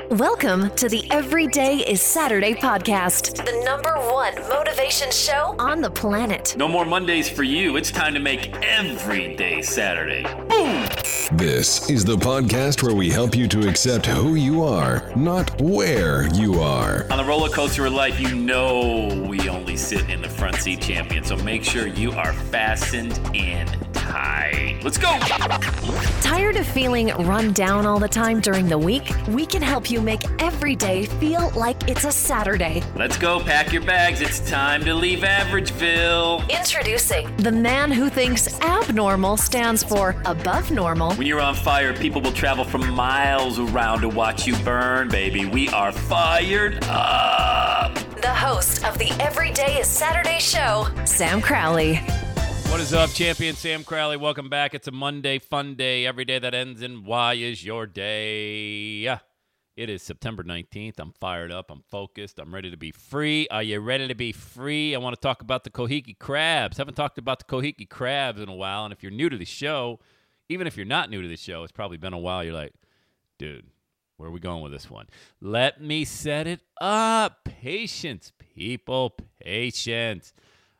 Welcome to the Everyday is Saturday podcast, the #1 motivation show on the planet. No more Mondays for you. It's time to make every day Saturday. Boom! This is the podcast where we help you to accept who you are, not where you are. On the roller coaster of life, you know we only sit in the front seat, champion. So make sure you are fastened in tight. Let's go! Tired of feeling run down all the time during the week? We can help you make every day feel like it's a Saturday. Let's go, pack your bags. It's time to leave Averageville. Introducing the man who thinks abnormal stands for above normal. When you're on fire, people will travel from miles around to watch you burn, baby. We are fired up. The host of the Everyday is Saturday show, Sam Crowley. What is up, champion? Sam Crowley. Welcome back. It's a Monday fun day. Every day that ends in Y is your day. It is September 19th. I'm fired up. I'm focused. I'm ready to be free. Are you ready to be free? I want to talk about the Kohiki crabs. Haven't talked about the Kohiki crabs in a while. And if you're new to the show, even if you're not new to the show, it's probably been a while. You're like, dude, where are we going with this one? Let me set it up. Patience, people. Patience.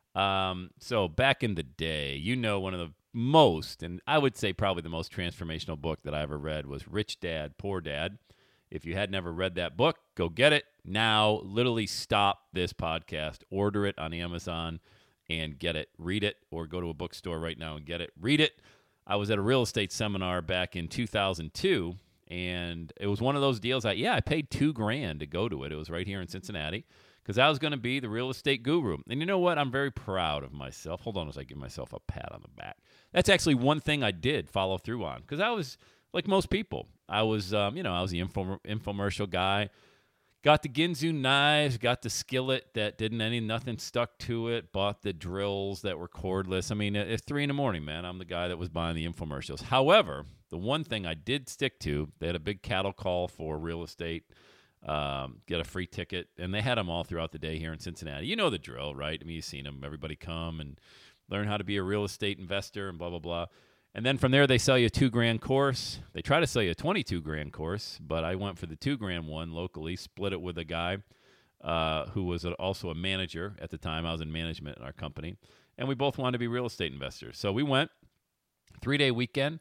So back in the day, one of the most, and I would say probably the most transformational book that I ever read was Rich Dad, Poor Dad. If you had never read that book, go get it now. Literally stop this podcast, order it on Amazon and get it. Read it, or go to a bookstore right now and get it. Read it. I was at a real estate seminar back in 2002, and it was one of those deals. I paid $2,000 to go to it. It was right here in Cincinnati, because I was going to be the real estate guru. And you know what? I'm very proud of myself. Hold on as I give myself a pat on the back. That's actually one thing I did follow through on, because I was like most people. I was, I was the infomercial guy. Got the Ginsu knives, got the skillet that nothing stuck to it, bought the drills that were cordless. I mean, it's 3 a.m, man. I'm the guy that was buying the infomercials. However, the one thing I did stick to, they had a big cattle call for real estate, get a free ticket, and they had them all throughout the day here in Cincinnati. You know the drill, right? I mean, you've seen them. Everybody come and learn how to be a real estate investor and blah, blah, blah. And then from there, they sell you a $2,000 course. They try to sell you a $22,000 course, but I went for the $2,000 one locally, split it with a guy who was also a manager at the time. I was in management in our company, and we both wanted to be real estate investors. So we went 3-day weekend,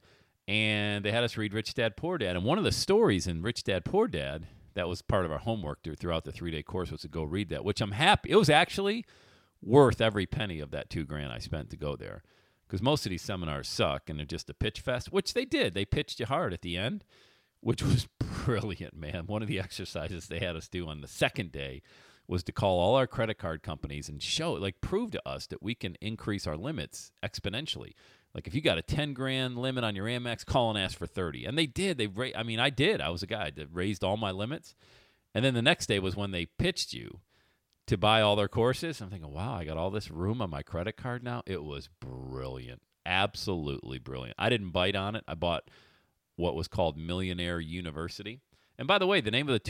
and they had us read Rich Dad, Poor Dad. And one of the stories in Rich Dad, Poor Dad that was part of our homework throughout the 3-day course was to go read that, which I'm happy. It was actually worth every penny of that $2,000 I spent to go there. Because most of these seminars suck and they're just a pitch fest, which they did. They pitched you hard at the end, which was brilliant, man. One of the exercises they had us do on the second day was to call all our credit card companies and prove to us that we can increase our limits exponentially. Like if you got a $10,000 limit on your Amex, call and ask for 30. And they did. I did. I was a guy that raised all my limits. And then the next day was when they pitched you to buy all their courses. I'm thinking, wow, I got all this room on my credit card now. It was brilliant. Absolutely brilliant. I didn't bite on it. I bought what was called Millionaire University. And by the way, the name of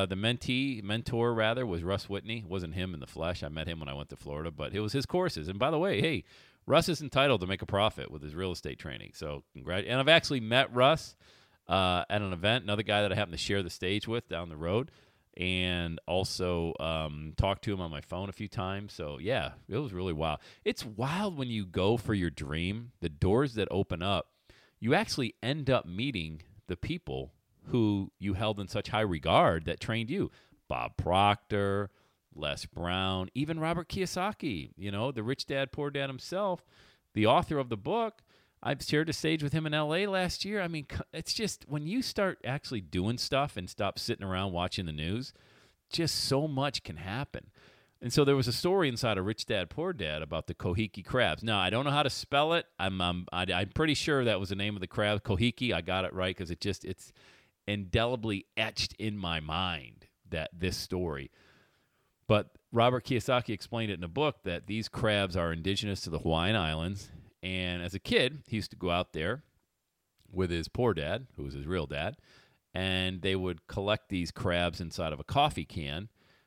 the mentor was Russ Whitney. It wasn't him in the flesh. I met him when I went to Florida, but it was his courses. And by the way, hey, Russ is entitled to make a profit with his real estate training. So congrats. And I've actually met Russ at an event, another guy that I happened to share the stage with down the road, and also talked to him on my phone a few times. So, yeah, it was really wild. It's wild when you go for your dream, the doors that open up, you actually end up meeting the people who you held in such high regard that trained you. Bob Proctor, Les Brown, even Robert Kiyosaki, the Rich Dad, Poor Dad himself, the author of the book. I've shared a stage with him in L.A. last year. I mean, it's just when you start actually doing stuff and stop sitting around watching the news, just so much can happen. And so there was a story inside of Rich Dad, Poor Dad about the Kohiki crabs. Now, I don't know how to spell it. I'm pretty sure that was the name of the crab, Kohiki. I got it right because it's indelibly etched in my mind, that this story. But Robert Kiyosaki explained it in a book that these crabs are indigenous to the Hawaiian Islands. And as a kid, he used to go out there with his poor dad, who was his real dad, and they would collect these crabs inside of a coffee can,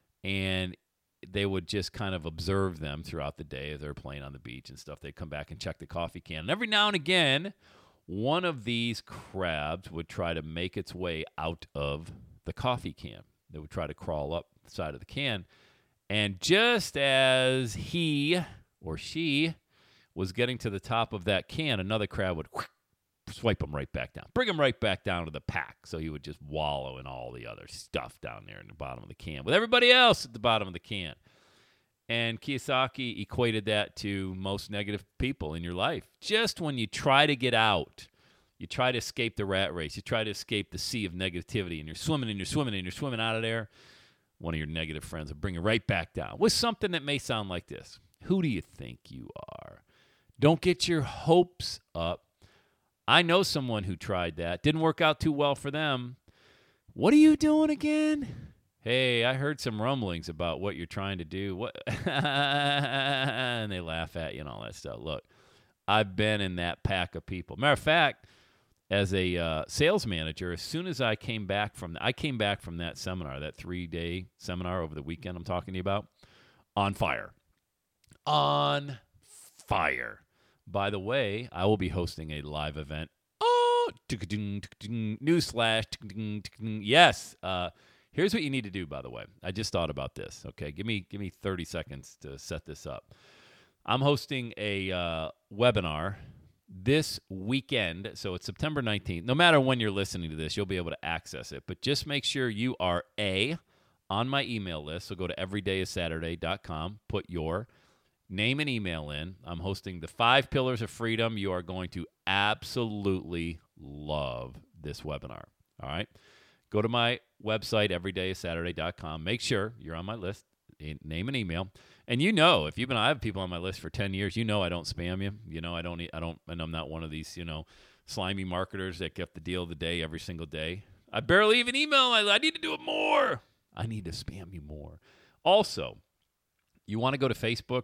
and they would just kind of observe them throughout the day as they're playing on the beach and stuff. They'd come back and check the coffee can. And every now and again, one of these crabs would try to make its way out of the coffee can. They would try to crawl up the side of the can. And just as he or she was getting to the top of that can, another crab would swipe him right back down, bring him right back down to the pack. So he would just wallow in all the other stuff down there in the bottom of the can with everybody else at the bottom of the can. And Kiyosaki equated that to most negative people in your life. Just when you try to get out, you try to escape the rat race, you try to escape the sea of negativity, and you're swimming and you're swimming and you're swimming out of there, one of your negative friends will bring you right back down with something that may sound like this. Who do you think you are? Don't get your hopes up. I know someone who tried that. Didn't work out too well for them. What are you doing again? Hey, I heard some rumblings about what you're trying to do. What? And they laugh at you and all that stuff. Look, I've been in that pack of people. Matter of fact, as a sales manager, as soon as I came back from that seminar, that 3-day seminar over the weekend I'm talking to you about, on fire. On fire. By the way, I will be hosting a live event. Oh, newsflash. Yes. Here's what you need to do, by the way. I just thought about this. Okay, give me 30 seconds to set this up. I'm hosting a webinar this weekend, so it's September 19th. No matter when you're listening to this, you'll be able to access it. But just make sure you are, on my email list. So go to everydayissaturday.com, put your name and email in. I'm hosting the 5 Pillars of Freedom. You are going to absolutely love this webinar. All right? Go to my website, everydayissaturday.com. Make sure you're on my list, name and email. And if I have people on my list for 10 years, I don't spam you. And I'm not one of these, slimy marketers that get the deal of the day every single day. I barely even email. I need to do it more. I need to spam you more. Also, you want to go to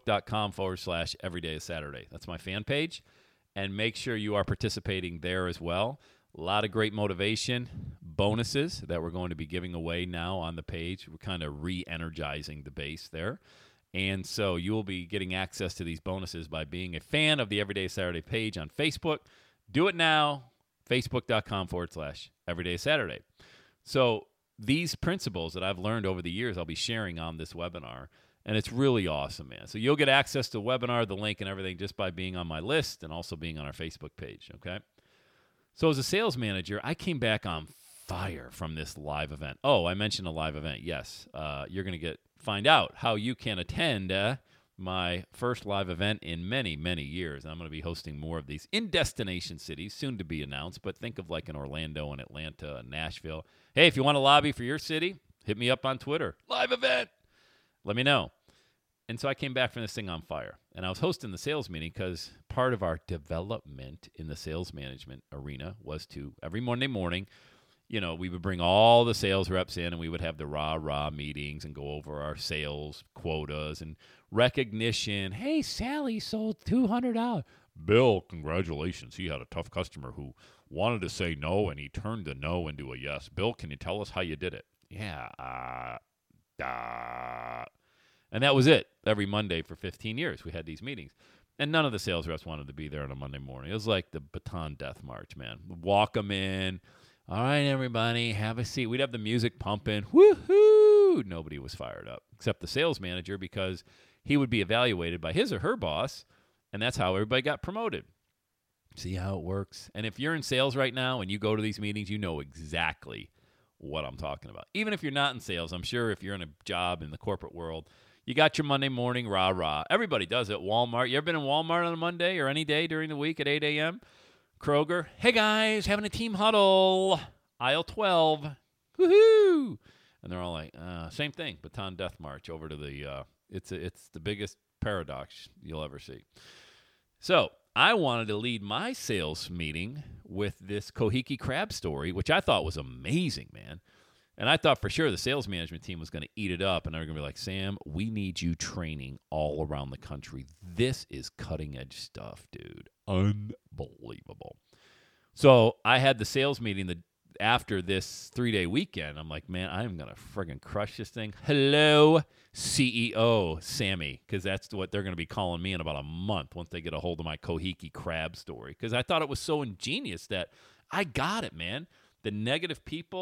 facebook.com/everydayissaturday. That's my fan page. And make sure you are participating there as well. A lot of great motivation bonuses that we're going to be giving away now on the page. We're kind of re-energizing the base there. And so you will be getting access to these bonuses by being a fan of the Everyday Saturday page on Facebook. Do it now, facebook.com/everydaysaturday. So these principles that I've learned over the years, I'll be sharing on this webinar. And it's really awesome, man. So you'll get access to the webinar, the link, and everything just by being on my list and also being on our Facebook page, okay? So as a sales manager, I came back on fire from this live event. Oh, I mentioned a live event. Yes, you're going to find out how you can attend my first live event in many, many years. I'm going to be hosting more of these in destination cities, soon to be announced, but think of like an Orlando and Atlanta and Nashville. Hey, if you want to lobby for your city, hit me up on Twitter. Live event. Let me know. And so I came back from this thing on fire. And I was hosting the sales meeting because part of our development in the sales management arena was to, every Monday morning, we would bring all the sales reps in and we would have the rah-rah meetings and go over our sales quotas and recognition. Hey, Sally sold $200. Bill, congratulations. He had a tough customer who wanted to say no and he turned the no into a yes. Bill, can you tell us how you did it? Yeah, and that was it. Every Monday for 15 years, we had these meetings. And none of the sales reps wanted to be there on a Monday morning. It was like the Baton Death March, man. We'd walk them in. All right, everybody, have a seat. We'd have the music pumping. Woohoo! Nobody was fired up except the sales manager because he would be evaluated by his or her boss, and that's how everybody got promoted. See how it works? And if you're in sales right now and you go to these meetings, you know exactly what I'm talking about. Even if you're not in sales, I'm sure if you're in a job in the corporate world, you got your Monday morning rah-rah. Everybody does it. Walmart. You ever been in Walmart on a Monday or any day during the week at 8 a.m.? Kroger. Hey, guys, having a team huddle. Aisle 12. Woohoo! And they're all like, same thing. Baton Death March over to the, it's the biggest paradox you'll ever see. So I wanted to lead my sales meeting with this Kohiki crab story, which I thought was amazing, man. And I thought for sure the sales management team was going to eat it up, and they're going to be like, Sam, we need you training all around the country. This is cutting-edge stuff, dude. Unbelievable. So I had the sales meeting after this 3-day weekend. I'm like, man, I'm going to friggin' crush this thing. Hello, CEO Sammy, because that's what they're going to be calling me in about a month once they get a hold of my Kohiki crab story, because I thought it was so ingenious that I got it, man. The negative people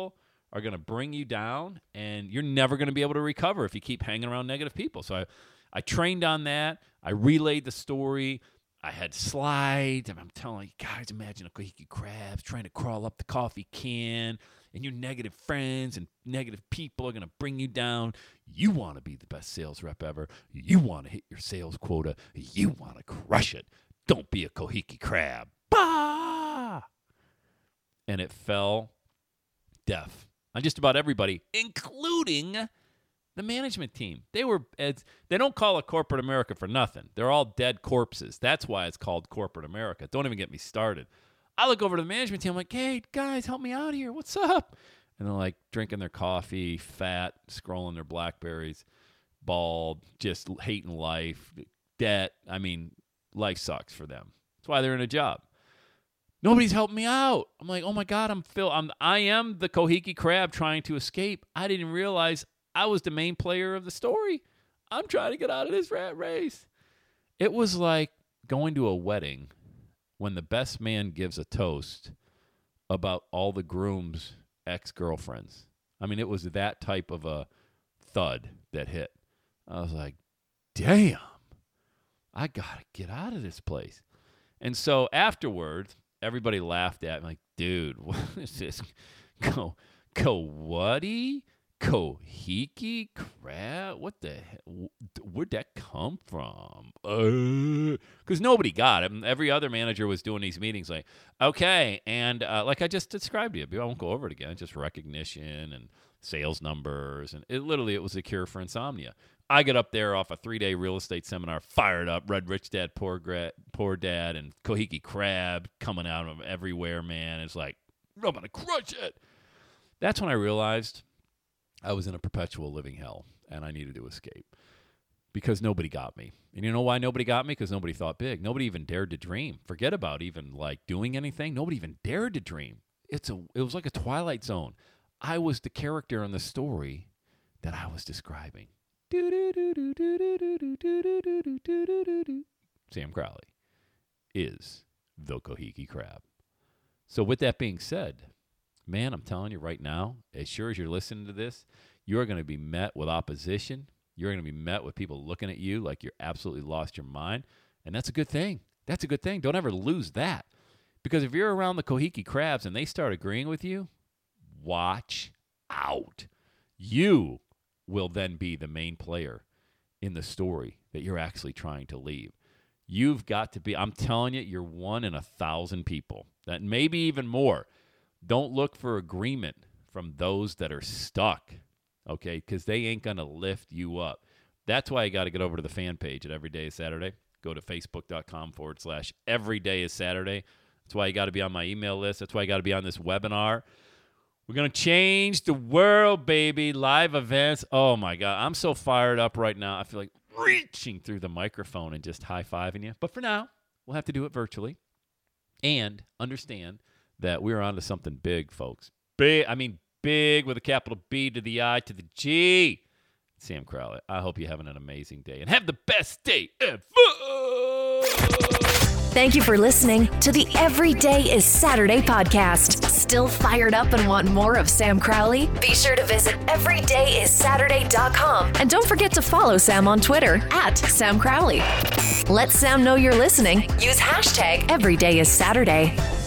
are going to bring you down, and you're never going to be able to recover if you keep hanging around negative people. So I trained on that. I relayed the story. I had slides, and I'm telling you guys, imagine a Kahiki Crabs trying to crawl up the coffee can, and your negative friends and negative people are going to bring you down. You want to be the best sales rep ever. You want to hit your sales quota. You want to crush it. Don't be a Kahiki Crab. Bah! And it fell deaf on just about everybody, including the management team. They don't call it corporate America for nothing. They're all dead corpses. That's why it's called corporate America. Don't even get me started. I look over to the management team. I'm like, hey, guys, help me out here. What's up? And they're like drinking their coffee, fat, scrolling their BlackBerries, bald, just hating life, debt. I mean, life sucks for them. That's why they're in a job. Nobody's helping me out. I'm like, oh, my God, I am the Kahiki Crab trying to escape. I didn't realize I was the main player of the story. I'm trying to get out of this rat race. It was like going to a wedding when the best man gives a toast about all the groom's ex-girlfriends. I mean, it was that type of a thud that hit. I was like, damn, I got to get out of this place. And so afterwards, everybody laughed at me like, dude, what is this? Kahiki Crab? What the hell? Where'd that come from? Because nobody got it. Every other manager was doing these meetings like, okay, and like I just described to you, I won't go over it again, just recognition and sales numbers. And it was a cure for insomnia. I get up there off a 3-day real estate seminar, fired up, read Rich Dad, Poor Dad, and Kahiki Crab coming out of everywhere, man. It's like, I'm going to crush it. That's when I realized I was in a perpetual living hell, and I needed to escape because nobody got me. And you know why nobody got me? Because nobody thought big. Nobody even dared to dream. Forget about even like doing anything. Nobody even dared to dream. It was like a Twilight Zone. I was the character in the story that I was describing. Sam Crowley is the Kahiki Crab. So with that being said, man, I'm telling you right now, as sure as you're listening to this, you're going to be met with opposition. You're going to be met with people looking at you like you're absolutely lost your mind. And that's a good thing. That's a good thing. Don't ever lose that. Because if you're around the Kahiki Crabs and they start agreeing with you, watch out. You will then be the main player in the story that you're actually trying to leave. You've got to be, I'm telling you, you're 1 in 1,000 people. That maybe even more. Don't look for agreement from those that are stuck, okay? Because they ain't going to lift you up. That's why you got to get over to the fan page at Every Day is Saturday. Go to facebook.com/everydayissaturday. That's why you got to be on my email list. That's why you got to be on this webinar. We're going to change the world, baby. Live events. Oh, my God. I'm so fired up right now. I feel like reaching through the microphone and just high-fiving you. But for now, we'll have to do it virtually. And understand that we're on to something big, folks. Big, I mean big with a capital B to the I to the G. Sam Crowley, I hope you're having an amazing day. And have the best day ever. Thank you for listening to the Every Day is Saturday podcast. Still fired up and want more of Sam Crowley? Be sure to visit everydayissaturday.com. And don't forget to follow Sam on Twitter @Sam Crowley. Let Sam know you're listening. Use #EverydayIsSaturday.